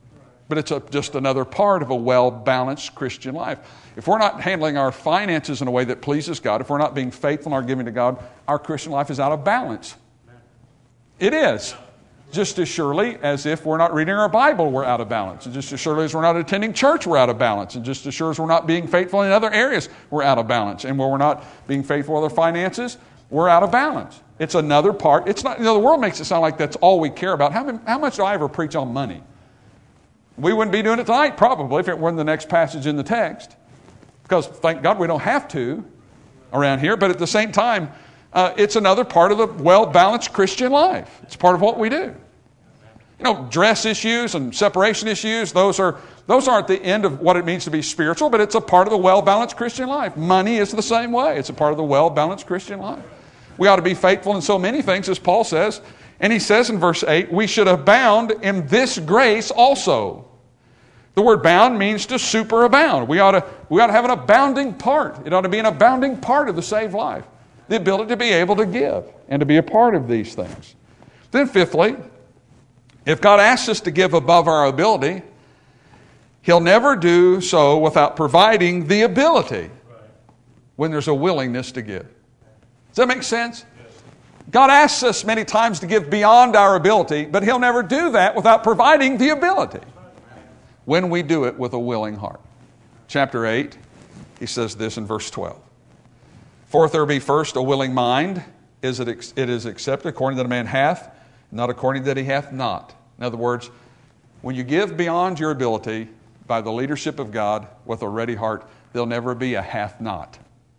But it's just another part of a well-balanced Christian life. If we're not handling our finances in a way that pleases God, if we're not being faithful in our giving to God, our Christian life is out of balance. It is. Just as surely as if we're not reading our Bible, we're out of balance. And just as surely as we're not attending church, we're out of balance. And just as sure as we're not being faithful in other areas, we're out of balance. And where we're not being faithful with our finances, we're out of balance. It's another part. It's not, the world makes it sound like that's all we care about. How much do I ever preach on money? We wouldn't be doing it tonight, probably, if it weren't the next passage in the text. Because, thank God, we don't have to around here. But at the same time, it's another part of the well-balanced Christian life. It's part of what we do. Dress issues and separation issues, those aren't the end of what it means to be spiritual, but it's a part of the well-balanced Christian life. Money is the same way. It's a part of the well-balanced Christian life. We ought to be faithful in so many things, as Paul says. And he says in verse 8, we should abound in this grace also. The word bound means to superabound. We ought to have an abounding part. It ought to be an abounding part of the saved life. The ability to be able to give and to be a part of these things. Then fifthly, if God asks us to give above our ability, He'll never do so without providing the ability when there's a willingness to give. Does that make sense? God asks us many times to give beyond our ability, but He'll never do that without providing the ability when we do it with a willing heart. Chapter 8, he says this in verse 12. For if there be first a willing mind, it is accepted according that a man hath, not according that he hath not. In other words, when you give beyond your ability by the leadership of God with a ready heart, there'll never be a hath not.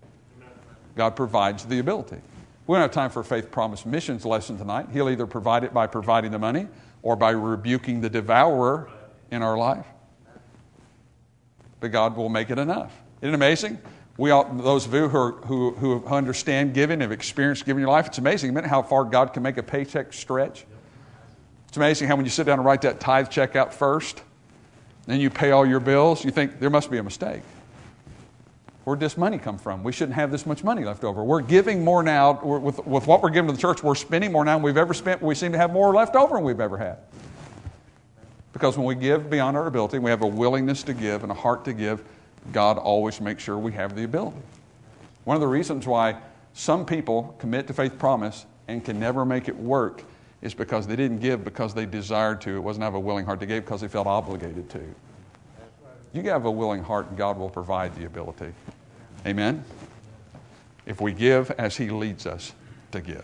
God provides the ability. We don't have time for a Faith Promise Missions lesson tonight. He'll either provide it by providing the money or by rebuking the devourer in our life. But God will make it enough. Isn't it amazing? Those of you who understand giving, have experienced giving in your life, it's amazing how far God can make a paycheck stretch. It's amazing how when you sit down and write that tithe check out first, then you pay all your bills, you think there must be a mistake. Where'd this money come from? We shouldn't have this much money left over. We're giving more now. With what we're giving to the church, we're spending more now than we've ever spent. We seem to have more left over than we've ever had. Because when we give beyond our ability, we have a willingness to give and a heart to give, God always makes sure we have the ability. One of the reasons why some people commit to Faith Promise and can never make it work is because they didn't give because they desired to. It wasn't have a willing heart to give because they felt obligated to. You have a willing heart and God will provide the ability. Amen? If we give as He leads us to give.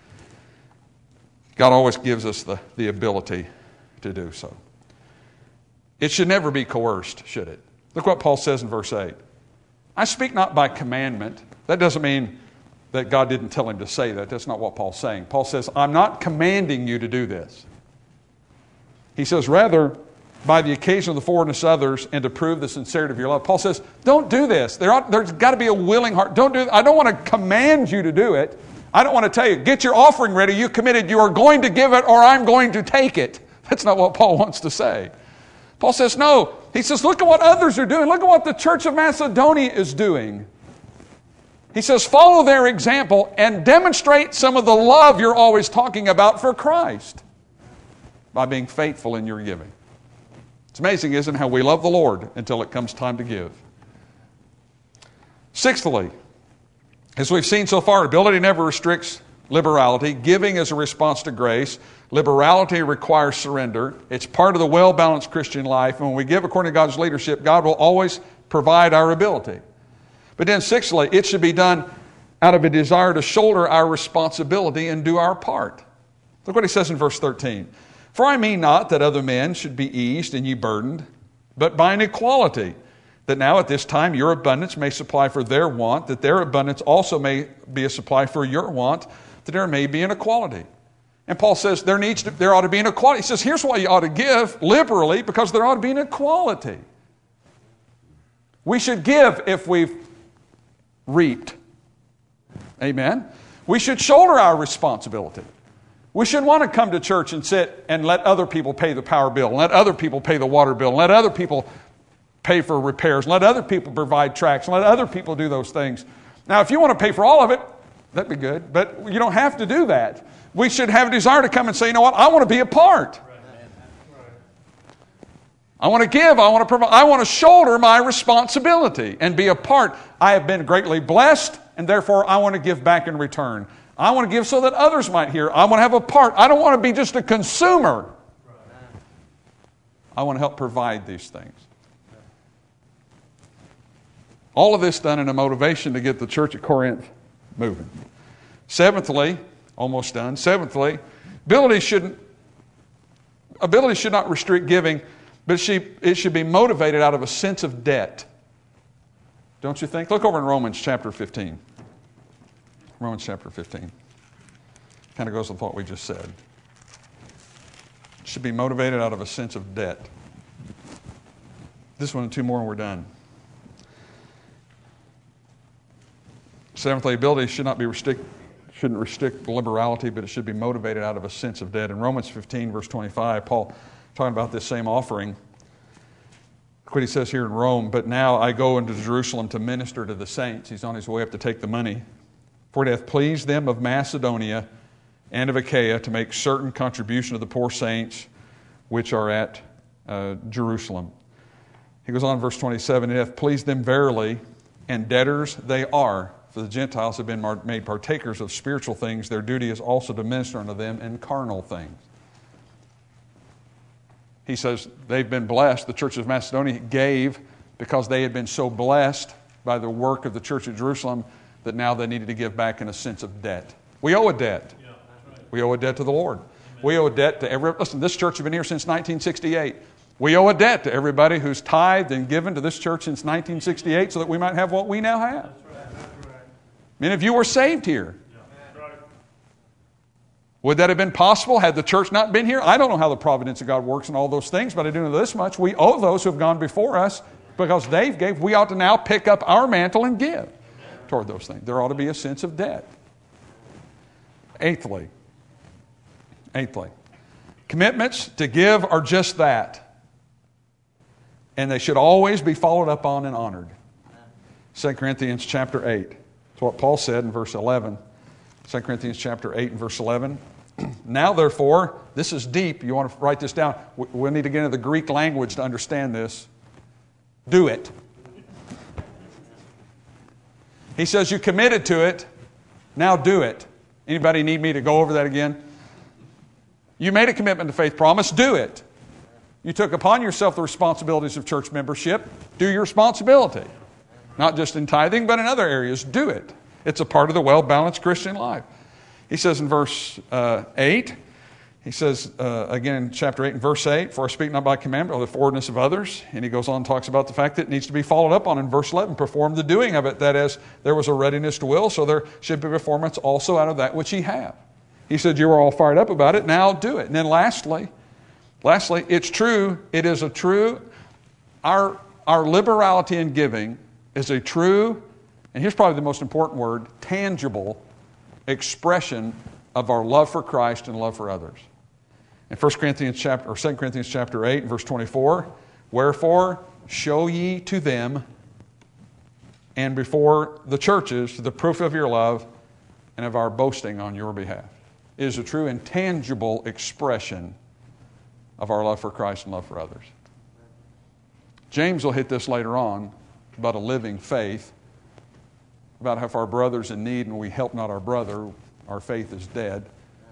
God always gives us the ability to do so. It should never be coerced, should it? Look what Paul says in verse 8. I speak not by commandment. That doesn't mean that God didn't tell him to say that. That's not what Paul's saying. Paul says, I'm not commanding you to do this. He says, rather, by the occasion of the forwardness of others and to prove the sincerity of your love. Paul says, don't do this. There's got to be a willing heart. Don't do it. I don't want to command you to do it. I don't want to tell you, get your offering ready. You committed. You are going to give it or I'm going to take it. That's not what Paul wants to say. Paul says, no. He says, look at what others are doing. Look at what the church of Macedonia is doing. He says, follow their example and demonstrate some of the love you're always talking about for Christ by being faithful in your giving. It's amazing, isn't it, how we love the Lord until it comes time to give. Sixthly, as we've seen so far, ability never restricts liberality. Giving is a response to grace. Liberality requires surrender. It's part of the well-balanced Christian life. And when we give according to God's leadership, God will always provide our ability. But then sixthly, it should be done out of a desire to shoulder our responsibility and do our part. Look what he says in verse 13. For I mean not that other men should be eased and ye burdened, but by an equality, that now at this time your abundance may supply for their want, that their abundance also may be a supply for your want, that there may be an equality. And Paul says there ought to be an equality. He says here's why you ought to give liberally, because there ought to be an equality. We should give if we've reaped. Amen? We should shoulder our responsibility. We shouldn't want to come to church and sit and let other people pay the power bill, and let other people pay the water bill, and let other people pay for repairs, and let other people provide tracts, and let other people do those things. Now, if you want to pay for all of it, that'd be good, but you don't have to do that. We should have a desire to come and say, you know what, I want to be a part. I want to give. I want to provide. I want to shoulder my responsibility and be a part. I have been greatly blessed, and therefore I want to give back in return. I want to give so that others might hear. I want to have a part. I don't want to be just a consumer. I want to help provide these things. All of this done in a motivation to get the church at Corinth moving. Seventhly, almost done. Seventhly, ability should not restrict giving, but it should be motivated out of a sense of debt. Don't you think? Look over in Romans chapter 15. Romans chapter 15. Kind of goes with what we just said. It should be motivated out of a sense of debt. This one and two more and we're done. Seventhly, ability shouldn't restrict liberality, but it should be motivated out of a sense of debt. In Romans 15, verse 25, Paul talking about this same offering. Look what he says here in Rome. But now I go into Jerusalem to minister to the saints. He's on his way up to take the money. For it hath pleased them of Macedonia and of Achaia to make certain contribution to the poor saints which are at Jerusalem. He goes on in verse 27, it hath pleased them verily, and debtors they are. For the Gentiles have been made partakers of spiritual things. Their duty is also to minister unto them in carnal things. He says they've been blessed. The church of Macedonia gave because they had been so blessed by the work of the church at Jerusalem that now they needed to give back in a sense of debt. We owe a debt. Yeah, that's right. We owe a debt to the Lord. Amen. We owe a debt to listen, this church has been here since 1968. We owe a debt to everybody who's tithed and given to this church since 1968 so that we might have what we now have. Many of you were saved here. Would that have been possible had the church not been here? I don't know how the providence of God works and all those things, but I do know this much. We owe those who have gone before us because they've gave. We ought to now pick up our mantle and give toward those things. There ought to be a sense of debt. Eighthly, commitments to give are just that. And they should always be followed up on and honored. 2 Corinthians chapter 8. That's what Paul said in verse 11. 2 Corinthians chapter 8 and verse 11. Now, therefore, this is deep. You want to write this down. We'll need to get into the Greek language to understand this. Do it. He says you committed to it. Now do it. Anybody need me to go over that again? You made a commitment to faith promise. Do it. You took upon yourself the responsibilities of church membership. Do your responsibility. Not just in tithing, but in other areas. Do it. It's a part of the well-balanced Christian life. He says in verse 8, he says again in chapter 8 and verse 8, for I speak not by commandment or the forwardness of others. And he goes on and talks about the fact that it needs to be followed up on in verse 11, perform the doing of it. That is, there was a readiness to will, so there should be performance also out of that which ye have. He said you were all fired up about it, now do it. And then lastly, it's true, it is a true, our liberality in giving is a true, and here's probably the most important word, tangible expression of our love for Christ and love for others. In 2 Corinthians chapter 8, verse 24, wherefore show ye to them and before the churches the proof of your love and of our boasting on your behalf. It is a true and tangible expression of our love for Christ and love for others. James will hit this later on about a living faith, about how if our brother's in need and we help not our brother, our faith is dead.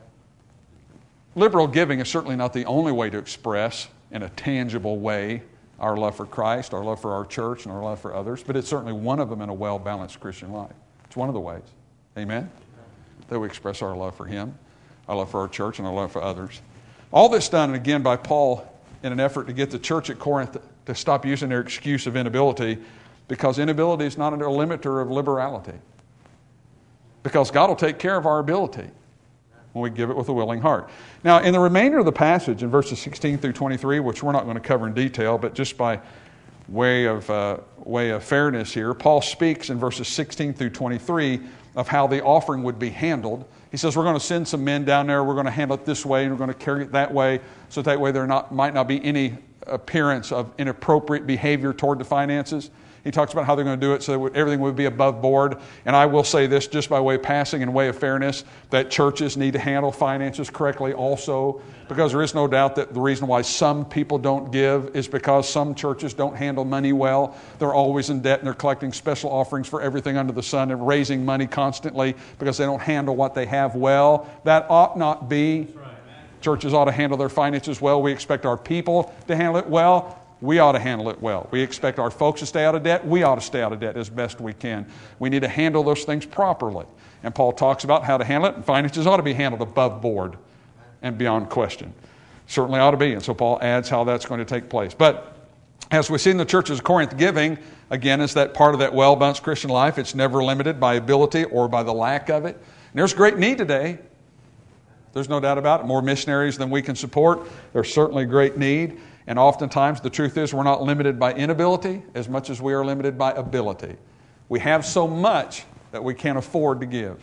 Liberal giving is certainly not the only way to express in a tangible way our love for Christ, our love for our church, and our love for others, but it's certainly one of them in a well-balanced Christian life. It's one of the ways. Amen? That we express our love for Him, our love for our church, and our love for others. All this done, again, by Paul in an effort to get the church at Corinth to stop using their excuse of inability, because inability is not a limiter of liberality. Because God will take care of our ability when we give it with a willing heart. Now, in the remainder of the passage, in verses 16 through 23, which we're not going to cover in detail, but just by way of fairness here, Paul speaks in verses 16 through 23 of how the offering would be handled. He says, we're going to send some men down there, we're going to handle it this way, and we're going to carry it that way, so that way there might not be any appearance of inappropriate behavior toward the finances. He talks about how they're going to do it so that everything would be above board. And I will say this just by way of passing and way of fairness, that churches need to handle finances correctly also, because there is no doubt that the reason why some people don't give is because some churches don't handle money well. They're always in debt and they're collecting special offerings for everything under the sun and raising money constantly because they don't handle what they have well. That ought not be. Churches ought to handle their finances well. We expect our people to handle it well. We ought to handle it well. We expect our folks to stay out of debt. We ought to stay out of debt as best we can. We need to handle those things properly. And Paul talks about how to handle it, and finances ought to be handled above board and beyond question. Certainly ought to be. And so Paul adds how that's going to take place. But as we see in the churches of Corinth, giving, again, is that part of that well-balanced Christian life. It's never limited by ability or by the lack of it. And there's great need today. There's no doubt about it. More missionaries than we can support. There's certainly great need. And oftentimes the truth is we're not limited by inability as much as we are limited by ability. We have so much that we can't afford to give.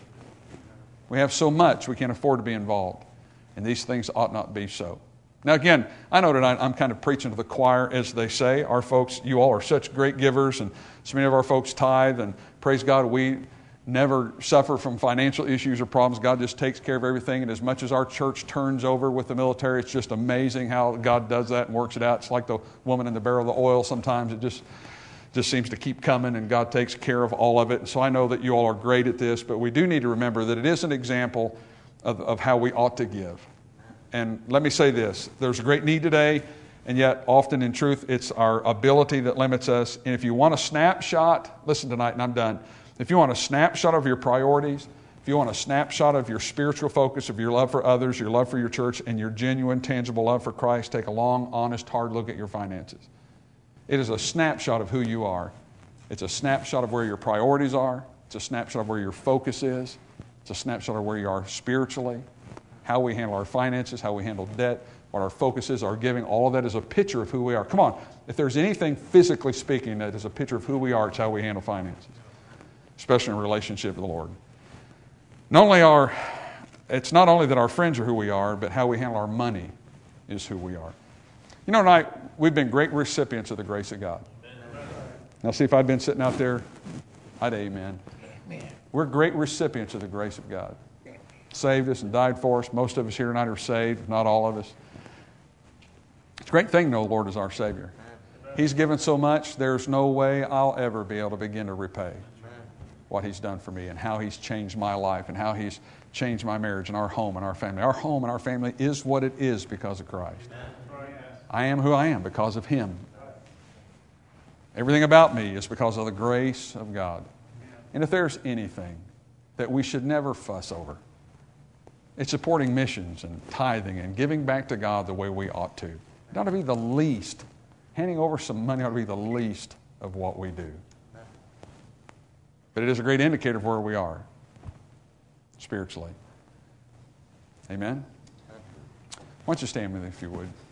We have so much we can't afford to be involved. And these things ought not be so. Now again, I know tonight I'm kind of preaching to the choir, as they say. Our folks, you all are such great givers, and so many of our folks tithe, and praise God, we never suffer from financial issues or problems. God just takes care of everything. And as much as our church turns over with the military, it's just amazing how God does that and works it out. It's like the woman in the barrel of the oil. Sometimes it just seems to keep coming, and God takes care of all of it. And so I know that you all are great at this, but we do need to remember that it is an example of how we ought to give. And let me say this. There's a great need today, and yet often in truth it's our ability that limits us. And if you want a snapshot, listen tonight and I'm done. If you want a snapshot of your priorities, if you want a snapshot of your spiritual focus, of your love for others, your love for your church, and your genuine, tangible love for Christ, take a long, honest, hard look at your finances. It is a snapshot of who you are. It's a snapshot of where your priorities are. It's a snapshot of where your focus is. It's a snapshot of where you are spiritually, how we handle our finances, how we handle debt, what our focus is, our giving. All of that is a picture of who we are. Come on, if there's anything physically speaking that is a picture of who we are, it's how we handle finances, especially in relationship with the Lord. It's not only that our friends are who we are, but how we handle our money is who we are. You know, tonight, we've been great recipients of the grace of God. Now, see, if I'd been sitting out there, I'd amen. We're great recipients of the grace of God. Saved us and died for us. Most of us here tonight are saved, not all of us. It's a great thing to know the Lord is our Savior. He's given so much, there's no way I'll ever be able to begin to repay what He's done for me and how He's changed my life and how He's changed my marriage and our home and our family. Our home and our family is what it is because of Christ. I am who I am because of Him. Everything about me is because of the grace of God. And if there's anything that we should never fuss over, it's supporting missions and tithing and giving back to God the way we ought to. It ought to be the least. Handing over some money ought to be the least of what we do. But it is a great indicator of where we are spiritually. Amen? Why don't you stand with me if you would.